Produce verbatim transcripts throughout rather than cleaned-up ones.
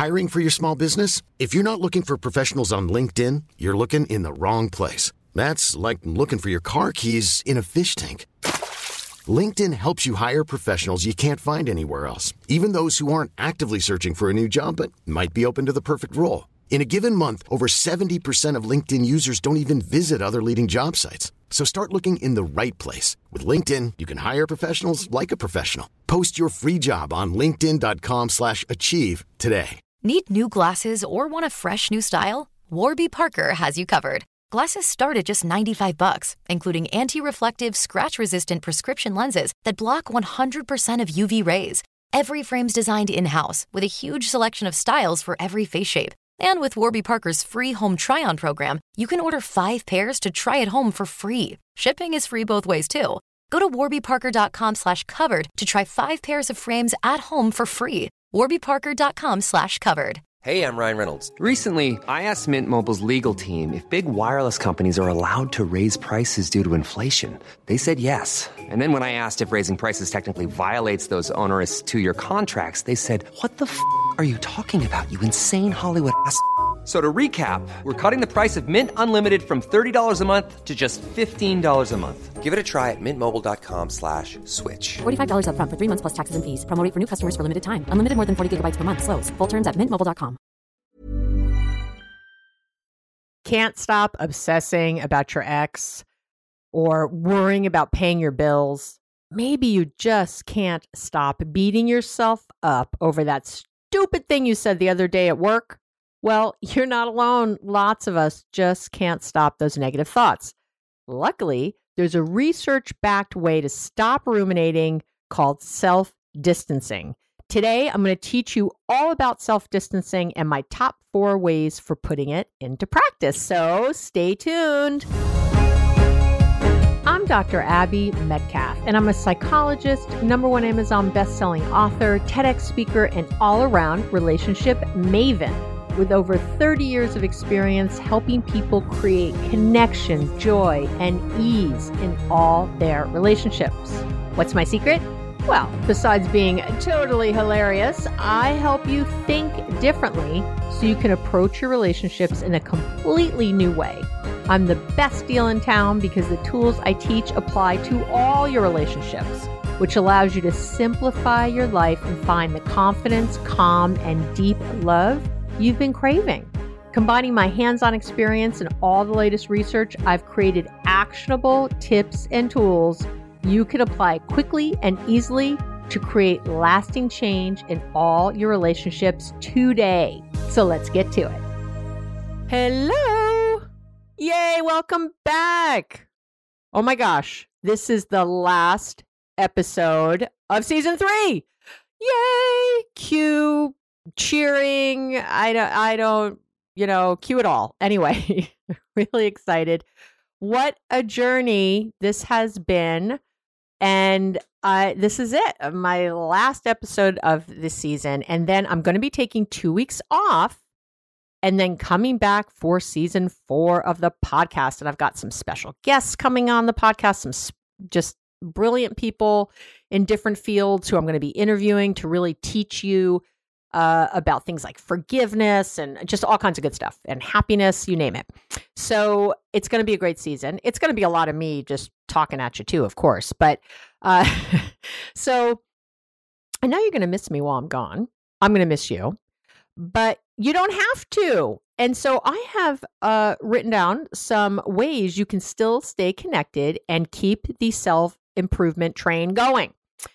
Hiring for your small business? If you're not looking for professionals on LinkedIn, you're looking in the wrong place. That's like looking for your car keys in a fish tank. LinkedIn helps you hire professionals you can't find anywhere else, even those who aren't actively searching for a new job but might be open to the perfect role. In a given month, over seventy percent of LinkedIn users don't even visit other leading job sites. So start looking in the right place. With LinkedIn, you can hire professionals like a professional. Post your free job on linkedin.com slash achieve today. Need new glasses or want a fresh new style? Warby Parker has you covered. Glasses start at just ninety-five bucks, including anti-reflective, scratch-resistant prescription lenses that block one hundred percent of U V rays. Every frame's designed in-house with a huge selection of styles for every face shape. And with Warby Parker's free home try-on program, you can order five pairs to try at home for free. Shipping is free both ways, too. Go to warbyparker.com slash covered to try five pairs of frames at home for free. warbyparker.com slash covered. Hey, I'm Ryan Reynolds. Recently, I asked Mint Mobile's legal team if big wireless companies are allowed to raise prices due to inflation. They said yes. And then when I asked if raising prices technically violates those onerous two-year contracts, they said, what the f*** are you talking about, you insane Hollywood ass f- So to recap, we're cutting the price of Mint Unlimited from thirty dollars a month to just fifteen dollars a month. Give it a try at mintmobile.com slash switch. forty-five dollars up front for three months plus taxes and fees. Promo rate for new customers for limited time. Unlimited more than forty gigabytes per month. Slows full terms at mint mobile dot com. Can't stop obsessing about your ex or worrying about paying your bills. Maybe you just can't stop beating yourself up over that stupid thing you said the other day at work. Well, you're not alone. Lots of us just can't stop those negative thoughts. Luckily, there's a research-backed way to stop ruminating called self-distancing. Today, I'm going to teach you all about self-distancing and my top four ways for putting it into practice. So stay tuned. I'm Doctor Abby Medcalf, and I'm a psychologist, number one Amazon best-selling author, TEDx speaker, and all-around relationship maven, with over thirty years of experience helping people create connection, joy, and ease in all their relationships. What's my secret? Well, besides being totally hilarious, I help you think differently so you can approach your relationships in a completely new way. I'm the best deal in town because the tools I teach apply to all your relationships, which allows you to simplify your life and find the confidence, calm, and deep love you've been craving. Combining my hands-on experience and all the latest research, I've created actionable tips and tools you can apply quickly and easily to create lasting change in all your relationships today. So let's get to it. Hello! Yay, welcome back! Oh my gosh, this is the last episode of season three! Yay! Cue cheering. I don't, I don't, you know, cue it all. Anyway, really excited. What a journey this has been. And uh, this is it, my last episode of this season. And then I'm going to be taking two weeks off and then coming back for season four of the podcast. And I've got some special guests coming on the podcast, some sp- just brilliant people in different fields who I'm going to be interviewing to really teach you uh, about things like forgiveness and just all kinds of good stuff and happiness, you name it. So it's going to be a great season. It's going to be a lot of me just talking at you too, of course. But uh, so I know you're going to miss me while I'm gone. I'm going to miss you, but you don't have to. And so I have uh, written down some ways you can still stay connected and keep the self-improvement train going.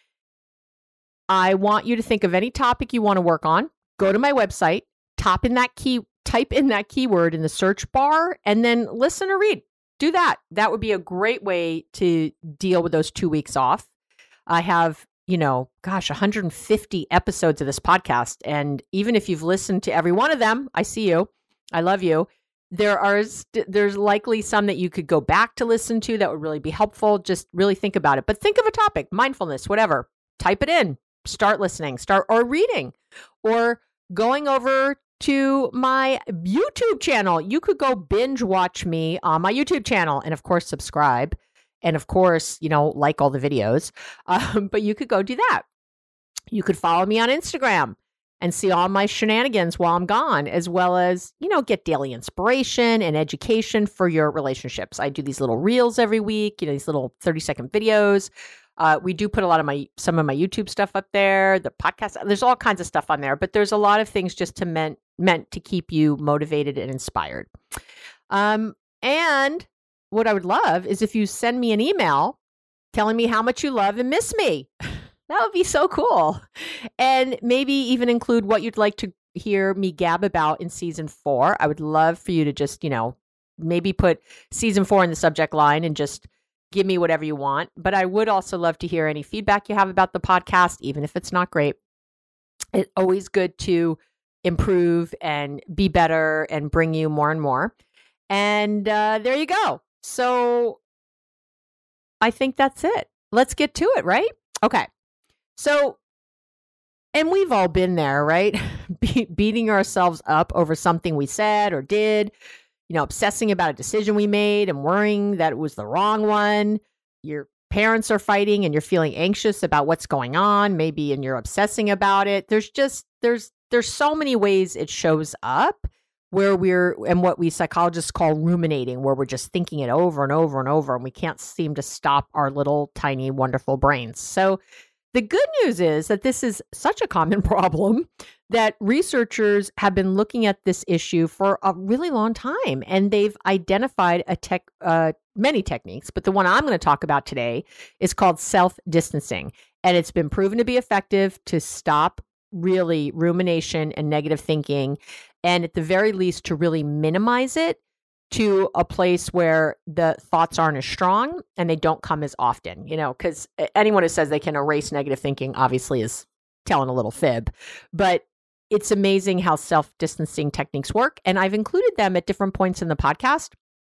I want you to think of any topic you want to work on. Go to my website, type in that key, type in that keyword in the search bar, and then listen or read. Do that. That would be a great way to deal with those two weeks off. I have, you know, gosh, one hundred fifty episodes of this podcast. And even if you've listened to every one of them, I see you. I love you. There are, st- there's likely some that you could go back to listen to that would really be helpful. Just really think about it. But think of a topic, mindfulness, whatever. Type it in. Start listening, start or reading, or going over to my YouTube channel. You could go binge watch me on my YouTube channel and of course subscribe. And of course, you know, like all the videos, um, but you could go do that. You could follow me on Instagram and see all my shenanigans while I'm gone, as well as, you know, get daily inspiration and education for your relationships. I do these little reels every week, you know, these little thirty second videos. Uh, we do put a lot of my, some of my YouTube stuff up there, the podcast, there's all kinds of stuff on there, but there's a lot of things just to meant, meant to keep you motivated and inspired. Um, and what I would love is if you send me an email telling me how much you love and miss me. That would be so cool. And maybe even include what you'd like to hear me gab about in season four. I would love for you to just, you know, maybe put season four in the subject line and just give me whatever you want. But I would also love to hear any feedback you have about the podcast, even if it's not great. It's always good to improve and be better and bring you more and more. And uh, there you go. So I think that's it. Let's get to it, right? Okay. So, and we've all been there, right? Be- beating ourselves up over something we said or did, you know, obsessing about a decision we made and worrying that it was the wrong one. Your parents are fighting and you're feeling anxious about what's going on, maybe, and you're obsessing about it. There's just, there's, there's so many ways it shows up where we're, and what we psychologists call ruminating, where we're just thinking it over and over and over, and we can't seem to stop our little tiny, wonderful brains. So, the good news is that this is such a common problem that researchers have been looking at this issue for a really long time, and they've identified a tech, uh, many techniques, but the one I'm going to talk about today is called self-distancing, and it's been proven to be effective to stop really rumination and negative thinking, and at the very least to really minimize it to a place where the thoughts aren't as strong and they don't come as often, you know, because anyone who says they can erase negative thinking obviously is telling a little fib. But it's amazing how self-distancing techniques work. And I've included them at different points in the podcast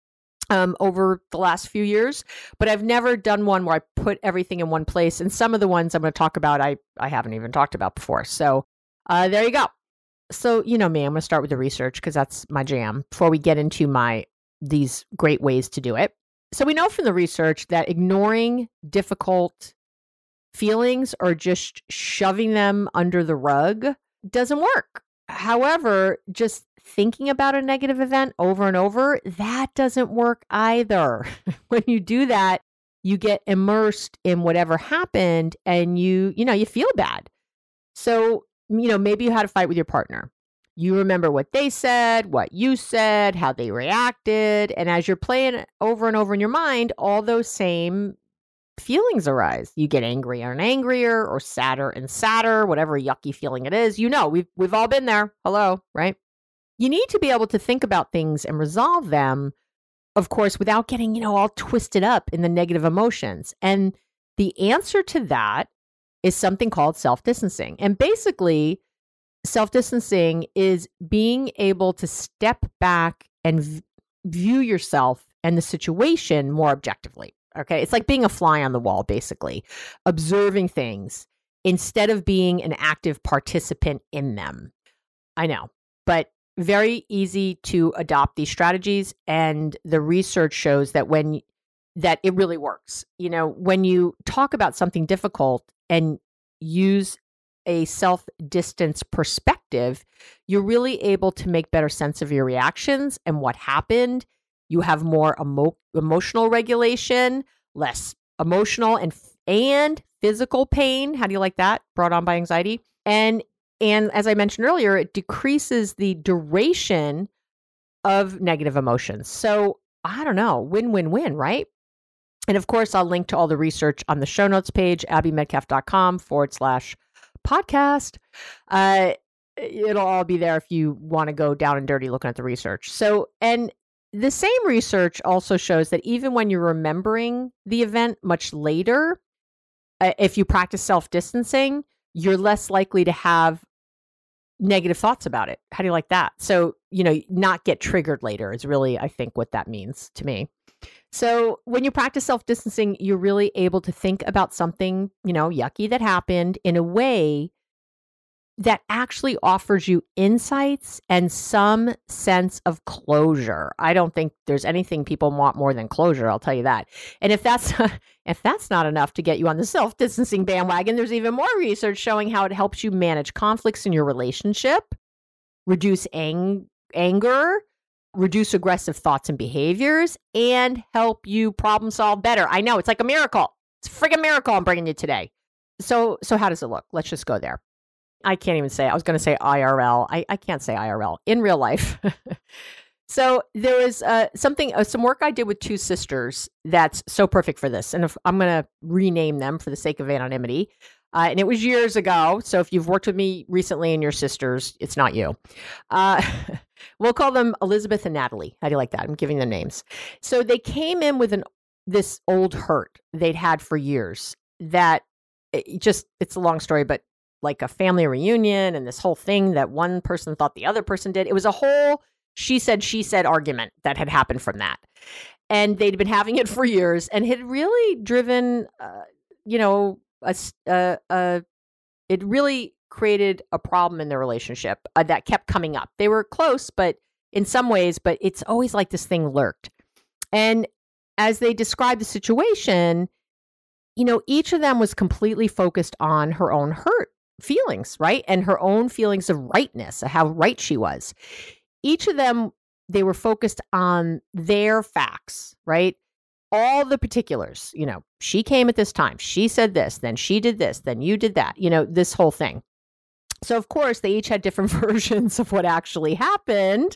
um, over the last few years, but I've never done one where I put everything in one place. And some of the ones I'm going to talk about, I, I haven't even talked about before. So uh, there you go. So, you know me, I'm going to start with the research because that's my jam before we get into my these great ways to do it. So we know from the research that ignoring difficult feelings or just shoving them under the rug doesn't work. However, just thinking about a negative event over and over, that doesn't work either. When you do that, you get immersed in whatever happened and you, you know, you feel bad. So, you know, maybe you had a fight with your partner. You remember what they said, what you said, how they reacted. And as you're playing over and over in your mind, all those same feelings arise. You get angrier and angrier or sadder and sadder, whatever yucky feeling it is. You know, we've, we've all been there. Hello, right? You need to be able to think about things and resolve them, of course, without getting, you know, all twisted up in the negative emotions. And the answer to that is something called self-distancing. And basically, self-distancing is being able to step back and v- view yourself and the situation more objectively. Okay. It's like being a fly on the wall, basically, observing things instead of being an active participant in them. I know, but very easy to adopt these strategies. And the research shows that when that it really works. You know, when you talk about something difficult and use a self-distance perspective, you're really able to make better sense of your reactions and what happened. You have more emo- emotional regulation, less emotional and and physical pain. How do you like that? Brought on by anxiety. And and as I mentioned earlier, it decreases the duration of negative emotions. So I don't know, win-win-win, right? And of course, I'll link to all the research on the show notes page, abbymedcalf.com forward slash podcast. Uh, it'll all be there if you want to go down and dirty looking at the research. So, and the same research also shows that even when you're remembering the event much later, uh, if you practice self-distancing, you're less likely to have negative thoughts about it. How do you like that? So, you know, not get triggered later is really, I think, what that means to me. So when you practice self-distancing, you're really able to think about something, you know, yucky that happened in a way that actually offers you insights and some sense of closure. I don't think there's anything people want more than closure, I'll tell you that. And if that's if that's not enough to get you on the self-distancing bandwagon, there's even more research showing how it helps you manage conflicts in your relationship, reduce ang- anger, reduce aggressive thoughts and behaviors, and help you problem solve better. I know, it's like a miracle. It's a friggin' miracle I'm bringing you today. So, so how does it look? Let's just go there. I can't even say, I was going to say I R L. I, I can't say I R L, in real life. So there was uh, something, uh, some work I did with two sisters that's so perfect for this. And if, I'm going to rename them for the sake of anonymity. Uh, and it was years ago. So if you've worked with me recently and you're sisters, it's not you. Uh, we'll call them Elizabeth and Natalie. How do you like that? I'm giving them names. So they came in with an this old hurt they'd had for years that it just, it's a long story, but like a family reunion and this whole thing that one person thought the other person did. It was a whole she said, she said argument that had happened from that. And they'd been having it for years and had really driven, uh, you know, a, a, a, it really created a problem in their relationship uh, that kept coming up. They were close, but in some ways, but it's always like this thing lurked. And as they described the situation, you know, each of them was completely focused on her own hurt feelings, right? And her own feelings of rightness, of how right she was. Each of them, they were focused on their facts, right? All the particulars, you know, she came at this time, she said this, then she did this, then you did that, you know, this whole thing. So of course, they each had different versions of what actually happened,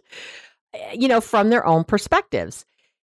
you know, from their own perspectives.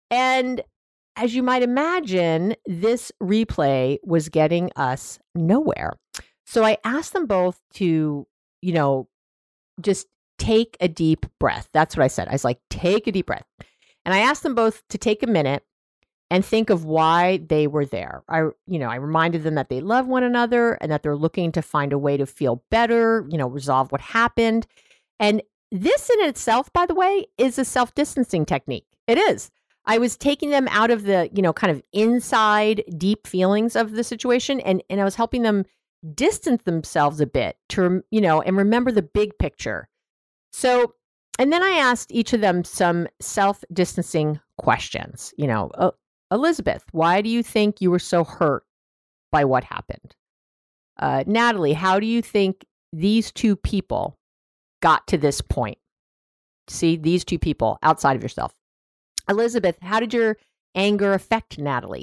And as you might imagine, this replay was getting us nowhere. So I asked them both to, you know, just take a deep breath. That's what I said. I was like, take a deep breath. And I asked them both to take a minute and think of why they were there. I, you know, I reminded them that they love one another and that they're looking to find a way to feel better, you know, resolve what happened. And this in itself, by the way, is a self-distancing technique. It is. I was taking them out of the, you know, kind of inside deep feelings of the situation. And, and I was helping them distance themselves a bit to, you know, and remember the big picture. So, and then I asked each of them some self-distancing questions. You know, uh, Elizabeth, why do you think you were so hurt by what happened? Uh, Natalie, how do you think these two people got to this point? See, these two people outside of yourself. Elizabeth, how did your anger affect Natalie?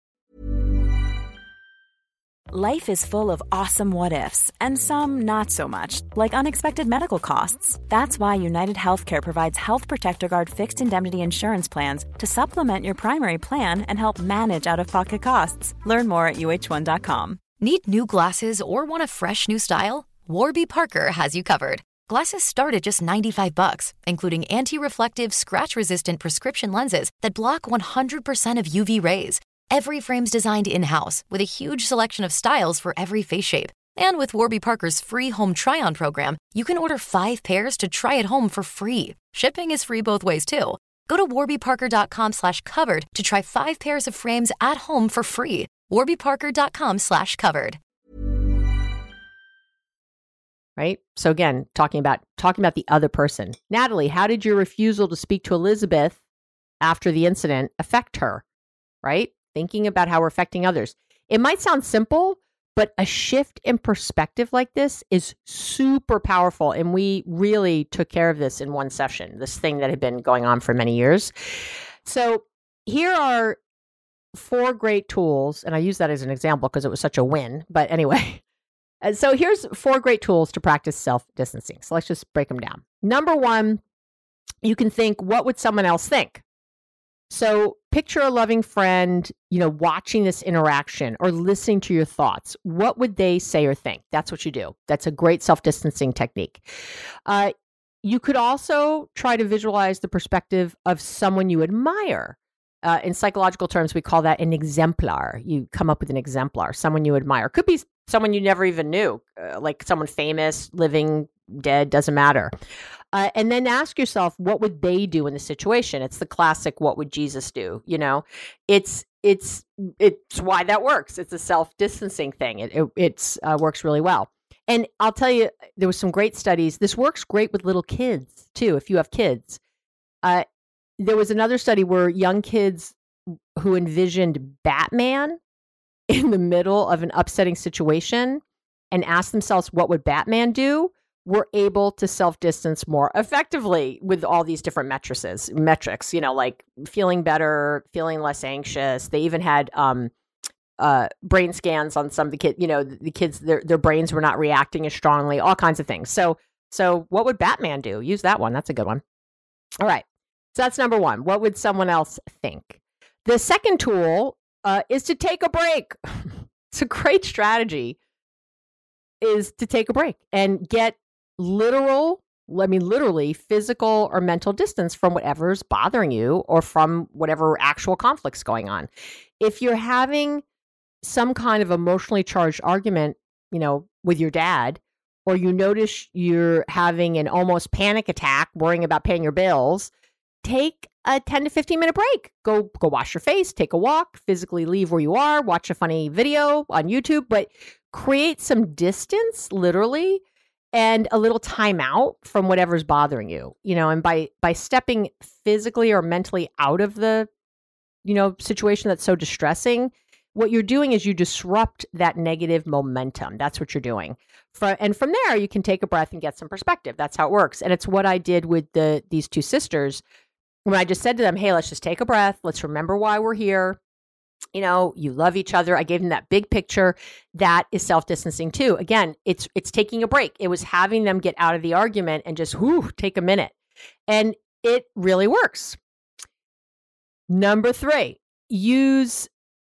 Life is full of awesome what-ifs, and some not so much, like unexpected medical costs. That's why United Healthcare provides Health Protector Guard fixed indemnity insurance plans to supplement your primary plan and help manage out-of-pocket costs. Learn more at U H one dot com. Need new glasses or want a fresh new style? Warby Parker has you covered. Glasses start at just ninety-five bucks, including anti-reflective, scratch-resistant prescription lenses that block one hundred percent of U V rays. Every frame's designed in-house with a huge selection of styles for every face shape. And with Warby Parker's free home try-on program, you can order five pairs to try at home for free. Shipping is free both ways, too. Go to warbyparker.com slash covered to try five pairs of frames at home for free. warbyparker.com slash covered. Right? So again, talking about talking about the other person. Natalie, how did your refusal to speak to Elizabeth after the incident affect her? Right? Thinking about how we're affecting others. It might sound simple, but a shift in perspective like this is super powerful. And we really took care of this in one session, this thing that had been going on for many years. So here are four great tools. And I use that as an example because it was such a win. But anyway, so here's four great tools to practice self-distancing. So let's just break them down. Number one, you can think, what would someone else think? So picture a loving friend, you know, watching this interaction or listening to your thoughts. What would they say or think? That's what you do. That's a great self-distancing technique. Uh, you could also try to visualize the perspective of someone you admire. Uh, in psychological terms, we call that an exemplar. You come up with an exemplar, someone you admire. Could be someone you never even knew, uh, like someone famous, living, dead, doesn't matter. Uh, and then ask yourself, what would they do in the situation? It's the classic, what would Jesus do? You know, it's it's it's why that works. It's a self-distancing thing. It it it's, uh, works really well. And I'll tell you, there was some great studies. This works great with little kids too, if you have kids. Uh, there was another study where young kids who envisioned Batman in the middle of an upsetting situation and asked themselves, what would Batman do? Were able to self-distance more effectively with all these different metrics, metrics, you know, like feeling better, feeling less anxious. They even had um, uh, brain scans on some of the kids, you know, the, the kids, their, their brains were not reacting as strongly, all kinds of things. So, so what would Batman do? Use that one. That's a good one. All right. So that's number one. What would someone else think? The second tool uh, is to take a break. It's a great strategy, is to take a break and get literal, I mean, literally physical or mental distance from whatever's bothering you or from whatever actual conflict's going on. If you're having some kind of emotionally charged argument, you know, with your dad, or you notice you're having an almost panic attack, worrying about paying your bills, take a ten to fifteen minute break. Go, go wash your face, take a walk, physically leave where you are, watch a funny video on YouTube, but create some distance, literally, and a little time out from whatever's bothering you, you know, and by, by stepping physically or mentally out of the, you know, situation that's so distressing, what you're doing is you disrupt that negative momentum. That's what you're doing. For, and from there, you can take a breath and get some perspective. That's how it works. And it's what I did with the these two sisters when I just said to them, hey, let's just take a breath. Let's remember why we're here. You know, you love each other. I gave them that big picture. That is self-distancing too. Again, it's it's taking a break. It was having them get out of the argument and just whew, take a minute. And it really works. Number three, use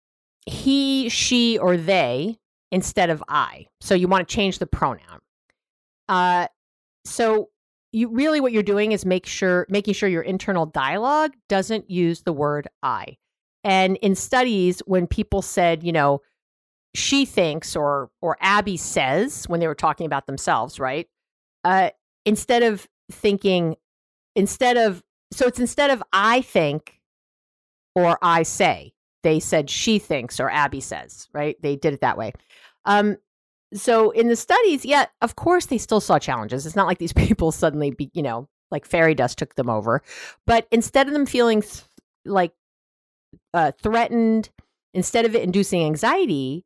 he, she, or they instead of I. So you want to change the pronoun. Uh, so you really what you're doing is make sure making sure your internal dialogue doesn't use the word I. And in studies, when people said, you know, she thinks or or Abby says when they were talking about themselves, right? Uh, instead of thinking, instead of, so it's instead of I think or I say, they said she thinks or Abby says, right? They did it that way. Um, so in the studies, yeah, of course they still saw challenges. It's not like these people suddenly, be, you know, like fairy dust took them over. But instead of them feeling th- like uh, threatened, instead of it inducing anxiety,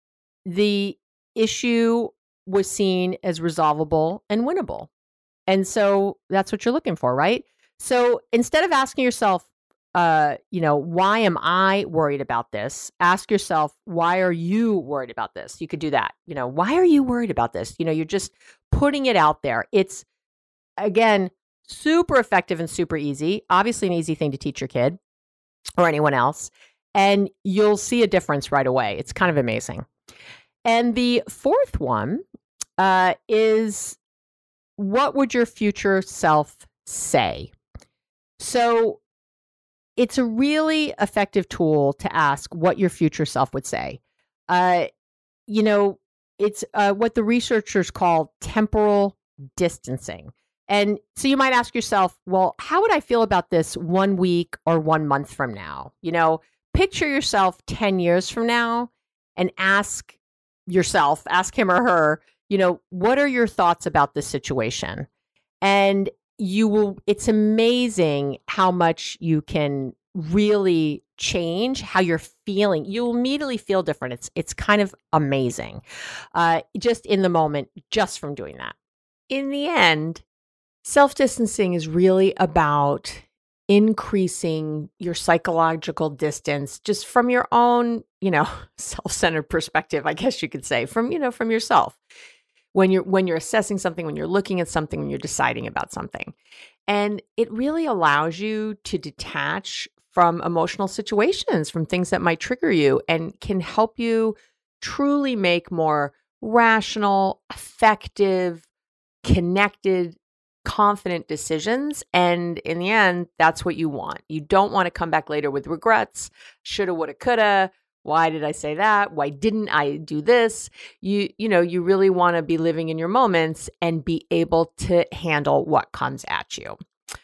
the issue was seen as resolvable and winnable. And so that's what you're looking for, right? So instead of asking yourself, uh, you know, why am I worried about this? Ask yourself, why are you worried about this? You could do that. You know, why are you worried about this? You know, you're just putting it out there. It's, again, super effective and super easy. Obviously an easy thing to teach your kid or anyone else. And you'll see a difference right away. It's kind of amazing. And the fourth one uh, is, what would your future self say? So it's a really effective tool to ask what your future self would say. Uh, you know, it's uh, what the researchers call temporal distancing. And so you might ask yourself, well, how would I feel about this one week or one month from now? You know, picture yourself ten years from now and ask yourself, ask him or her, you know, what are your thoughts about this situation? And you will, it's amazing how much you can really change how you're feeling. You'll immediately feel different. It's, it's kind of amazing. Uh, just in the moment, just from doing that. In the end, self-distancing is really about increasing your psychological distance just from your own, you know, self-centered perspective, I guess you could say, from, you know, from yourself. When you're when you're assessing something, when you're looking at something, when you're deciding about something. And it really allows you to detach from emotional situations, from things that might trigger you, and can help you truly make more rational, effective, connected, confident decisions. And in the end, that's what you want. You don't want to come back later with regrets, shoulda, woulda, coulda. Why did I say that? Why didn't I do this? You, you know, you really want to be living in your moments and be able to handle what comes at you.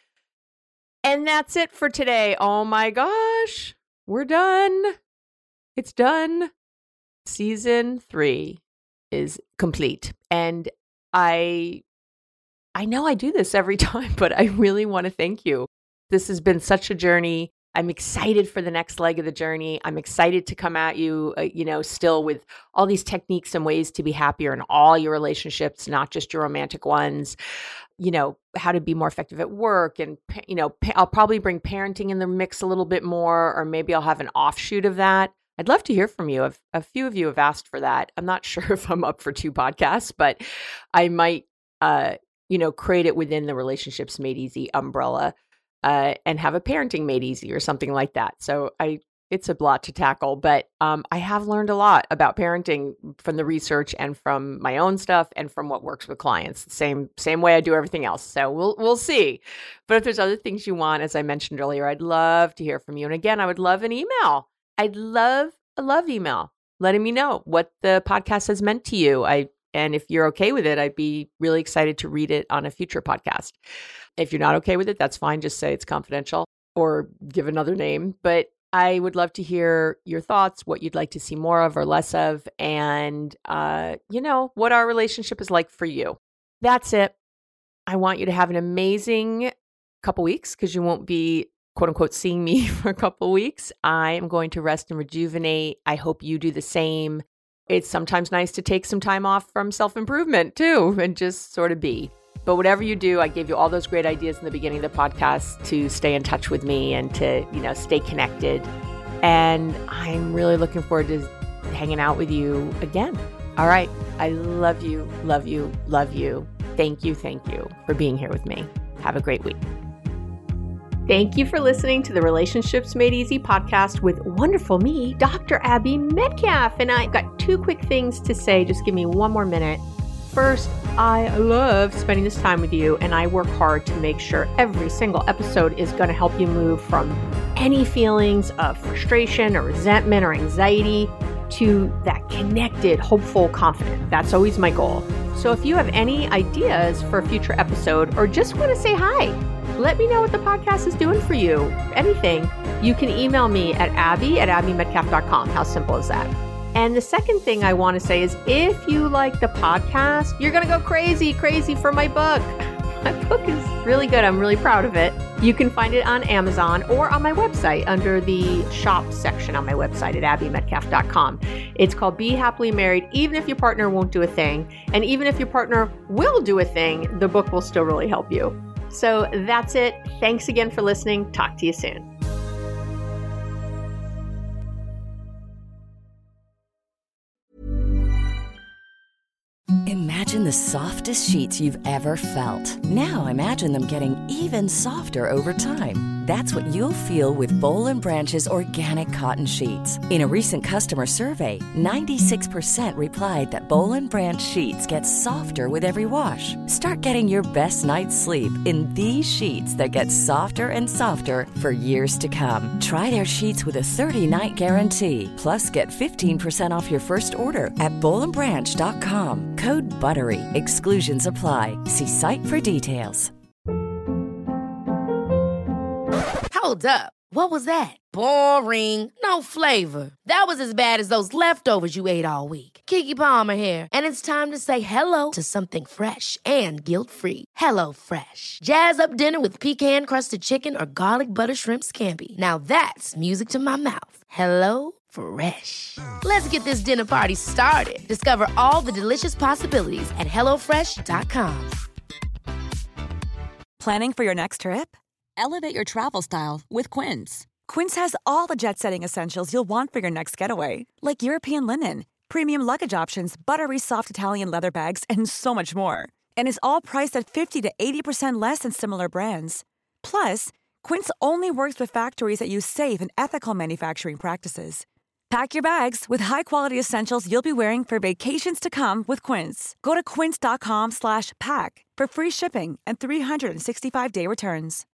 And that's it for today. Oh my gosh, we're done. It's done. Season three. is complete. And I I know I do this every time, but I really want to thank you. This has been such a journey. I'm excited for the next leg of the journey. I'm excited to come at you, uh, you know, still with all these techniques and ways to be happier in all your relationships, not just your romantic ones. You know, how to be more effective at work. And, you know, pa- I'll probably bring parenting in the mix a little bit more, or maybe I'll have an offshoot of that. I'd love to hear from you. I've, a few of you have asked for that. I'm not sure if I'm up for two podcasts, but I might, uh, you know, create it within the Relationships Made Easy umbrella. Uh, and have a parenting made easy or something like that. So I, it's a lot to tackle, but um, I have learned a lot about parenting from the research and from my own stuff and from what works with clients. Same same way I do everything else. So we'll we'll see. But if there's other things you want, as I mentioned earlier, I'd love to hear from you. And again, I would love an email. I'd love a love email letting me know what the podcast has meant to you. I and if you're okay with it, I'd be really excited to read it on a future podcast. If you're not okay with it, that's fine. Just say it's confidential or give another name. But I would love to hear your thoughts, what you'd like to see more of or less of, and, uh, you know, what our relationship is like for you. That's it. I want you to have an amazing couple weeks because you won't be, quote unquote, seeing me for a couple weeks. I am going to rest and rejuvenate. I hope you do the same. It's sometimes nice to take some time off from self-improvement too and just sort of be. But whatever you do, I gave you all those great ideas in the beginning of the podcast to stay in touch with me and to, you know, stay connected. And I'm really looking forward to hanging out with you again. All right. I love you, love you, love you. Thank you, thank you for being here with me. Have a great week. Thank you for listening to the Relationships Made Easy podcast with wonderful me, Doctor Abby Metcalf. And I've got two quick things to say. Just give me one more minute. First, I love spending this time with you, and I work hard to make sure every single episode is going to help you move from any feelings of frustration or resentment or anxiety to that connected, hopeful, confident. That's always my goal. So if you have any ideas for a future episode or just want to say hi, let me know what the podcast is doing for you. Anything, you can email me at abby at abby metcalf dot com. How simple is that? And the second thing I want to say is if you like the podcast, you're going to go crazy, crazy for my book. My book is really good. I'm really proud of it. You can find it on Amazon or on my website under the shop section on my website at abby metcalf dot com. It's called Be Happily Married, Even If Your Partner Won't Do a Thing. And even if your partner will do a thing, the book will still really help you. So that's it. Thanks again for listening. Talk to you soon. Imagine the softest sheets you've ever felt. Now imagine them getting even softer over time. That's what you'll feel with Boll and Branch's organic cotton sheets. In a recent customer survey, ninety-six percent replied that Boll and Branch sheets get softer with every wash. Start getting your best night's sleep in these sheets that get softer and softer for years to come. Try their sheets with a thirty-night guarantee. Plus, get fifteen percent off your first order at boll and branch dot com. Code BUTTERY. Exclusions apply. See site for details. Hold up. What was that? Boring. No flavor. That was as bad as those leftovers you ate all week. Keke Palmer here. And it's time to say hello to something fresh and guilt-free. Hello Fresh. Jazz up dinner with pecan-crusted chicken or garlic butter shrimp scampi. Now that's music to my mouth. Hello Fresh. Let's get this dinner party started. Discover all the delicious possibilities at hello fresh dot com. Planning for your next trip? Elevate your travel style with Quince. Quince has all the jet-setting essentials you'll want for your next getaway, like European linen, premium luggage options, buttery soft Italian leather bags, and so much more. And is all priced at fifty to eighty percent less than similar brands. Plus, Quince only works with factories that use safe and ethical manufacturing practices. Pack your bags with high-quality essentials you'll be wearing for vacations to come with Quince. Go to quince dot com slash pack for free shipping and three sixty-five day returns.